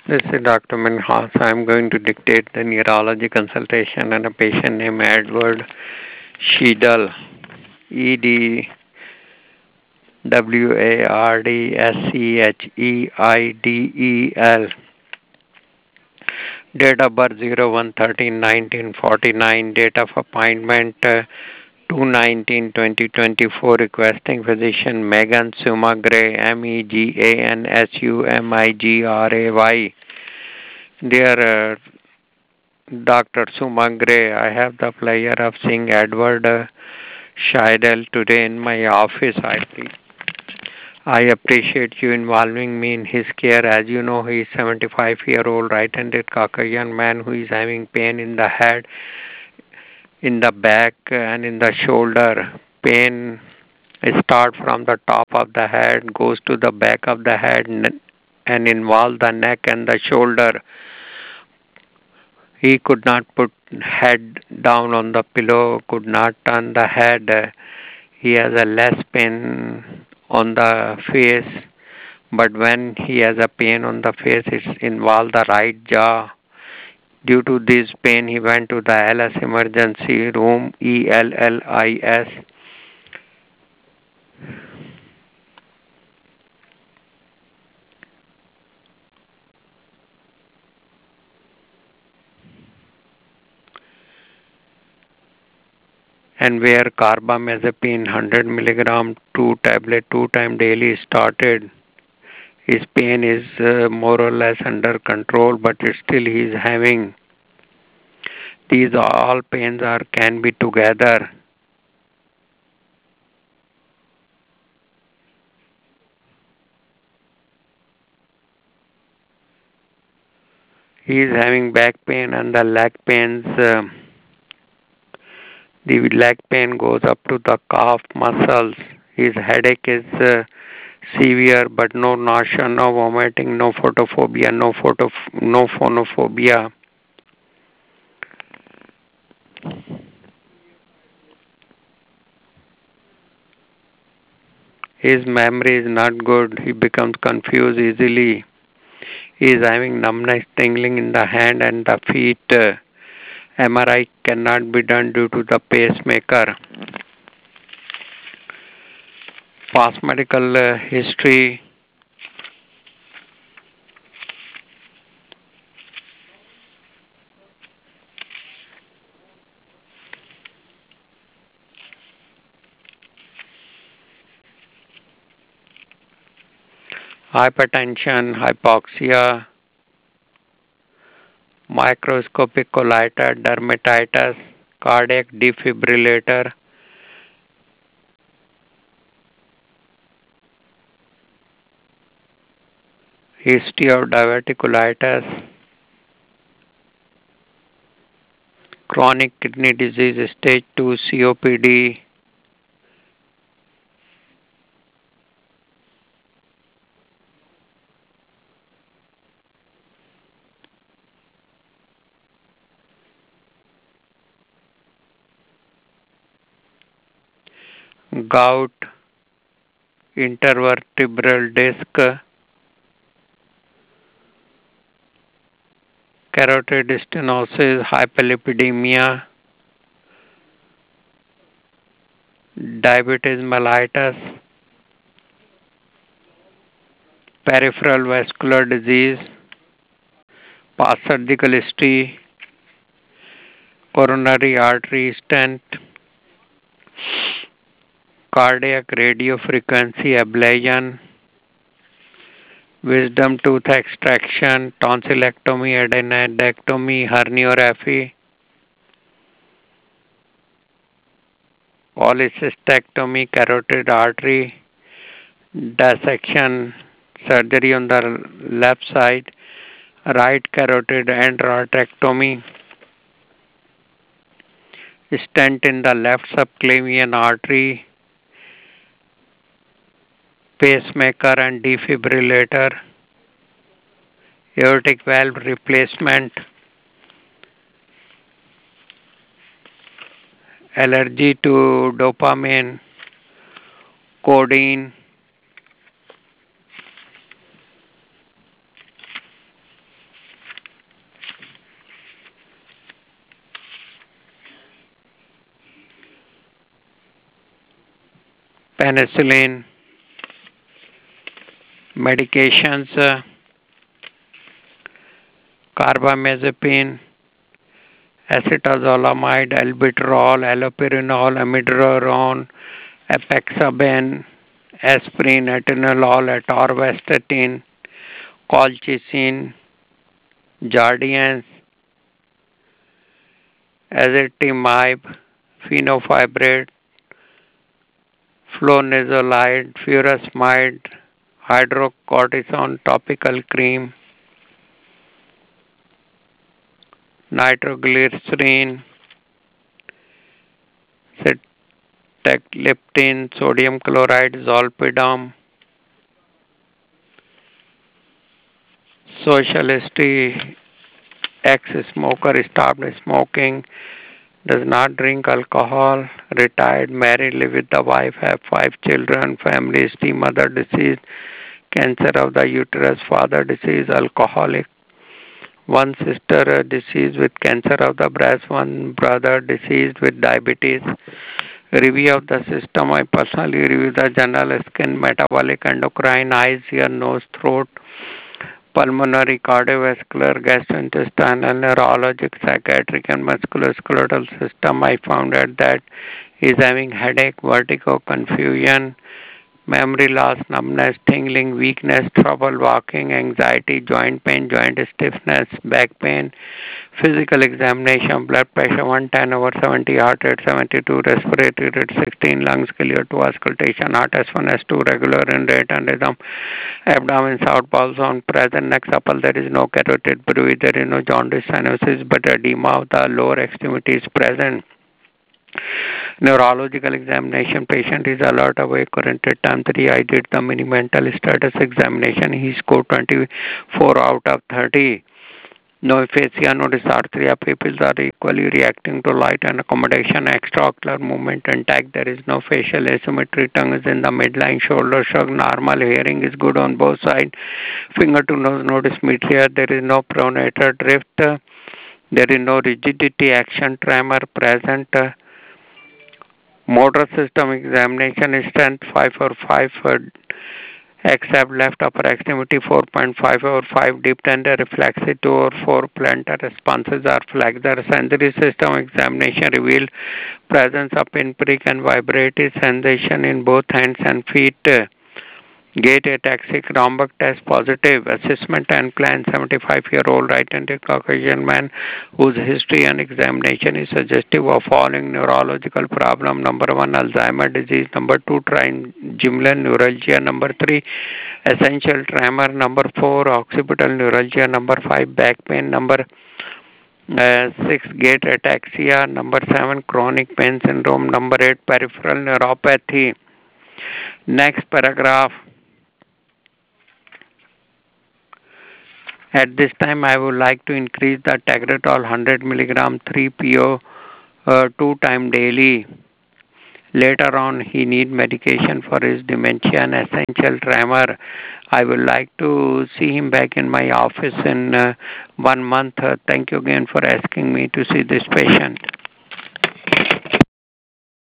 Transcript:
This is Dr. Minhas. I'm going to dictate the neurology consultation on a patient named Edward Sheedal. Edwardshedel. Date of birth 01/13/1949. Date of appointment 2/19/2024. Requesting physician Megan Sumagray. Megansumigray. Dear Dr. Sumagray, I have the pleasure of seeing Edward Scheidel today in my office. I appreciate you involving me in his care. As you know, he is 75-year-old right-handed Caucasian man who is having pain in the head, in the back, and in the shoulder. Pain starts from the top of the head, goes to the back of the head, and involves the neck and the shoulder. He could not put head down on the pillow, could not turn the head. He has a less pain on the face, but when he has a pain on the face, it involves the right jaw. Due to this pain, he went to the LS emergency room, ELLIS. And where carbamazepine 100 milligram, 2 tablet, 2 times daily started. His pain is more or less under control, but still he is having. These all pains can be together. He is having back pain and the leg pains. The leg pain goes up to the calf muscles. His headache is severe, but no nausea, no vomiting, no photophobia, no phonophobia. His memory is not good. He becomes confused easily. He is having numbness, tingling in the hand and the feet. MRI cannot be done due to the pacemaker. Past medical history. Hypertension, hypoxia, microscopic colitis, dermatitis, cardiac defibrillator, history of diverticulitis, chronic kidney disease stage 2 COPD, gout, intervertebral disc, carotid stenosis, hyperlipidemia, diabetes mellitus, peripheral vascular disease, past surgical history, coronary artery stent, cardiac radiofrequency ablation, wisdom tooth extraction, tonsillectomy, adenectomy, herniorrhaphy, polycystectomy, carotid artery dissection, surgery on the left side, right carotid endarterectomy, stent in the left subclavian artery, pacemaker and defibrillator, aortic valve replacement, allergy to dopamine, codeine, penicillin, medications, carbamazepine, acetazolamide, albuterol, allopurinol, amiodarone, apixaban, aspirin, atenolol, atorvastatin, colchicine, Jardiance, ezetimibe, fenofibrate, flonazolide, furosemide, hydrocortisone topical cream, nitroglycerin, sitagliptin, sodium chloride, zolpidem, social history, ex-smoker, stopped smoking, does not drink alcohol, retired, married, live with the wife, have 5 children, family history, mother deceased, cancer of the uterus, father deceased, alcoholic, one sister deceased with cancer of the breast, one brother deceased with diabetes. Review of the system. I personally review the general skin, metabolic, endocrine, eyes, ear, nose, throat, pulmonary, cardiovascular, gastrointestinal, neurologic, psychiatric, and musculoskeletal system. I found out that he is having headache, vertigo, confusion, memory loss, numbness, tingling, weakness, trouble walking, anxiety, joint pain, joint stiffness, back pain, physical examination, blood pressure 110/70, heart rate 72, respiratory rate 16, lungs clear to auscultation, heart S1, S2, regular in rate and rhythm, abdomen, south bowel zone present, neck supple, there is no carotid bruit, there is no jaundice, cyanosis, but edema of the lower extremity is present. Neurological examination, patient is alert, awake, oriented. Time 3, I did the mini mental status examination. He scored 24 out of 30. No aphasia, no dysarthria. Pupils are equally reacting to light and accommodation. Extraocular movement intact. There is no facial asymmetry. Tongue is in the midline. Shoulder shrug. Normal. Hearing is good on both sides. Finger to nose, no dysmetria. There is no pronator drift. There is no rigidity, action, tremor present. Motor system examination is strength 5/5 except left upper extremity 4.5/5 deep tender reflexive 2/4 plantar responses are flexor. Sensory system examination revealed presence of pinprick and vibrative sensation in both hands and feet. Gait ataxic Romberg test positive. Assessment and plan 75-year-old right-handed Caucasian man whose history and examination is suggestive of following neurological problem. Number 1, Alzheimer disease. Number 2, trigeminal neuralgia. Number 3, essential tremor. Number 4, occipital neuralgia. Number 5, back pain. Number 6, gait ataxia. Number 7, chronic pain syndrome. Number 8, peripheral neuropathy. Next paragraph. At this time, I would like to increase the Tegretol 100 milligram 3-PO 2 times daily. Later on, he need medication for his dementia and essential tremor. I would like to see him back in my office in 1 month. Thank you again for asking me to see this patient.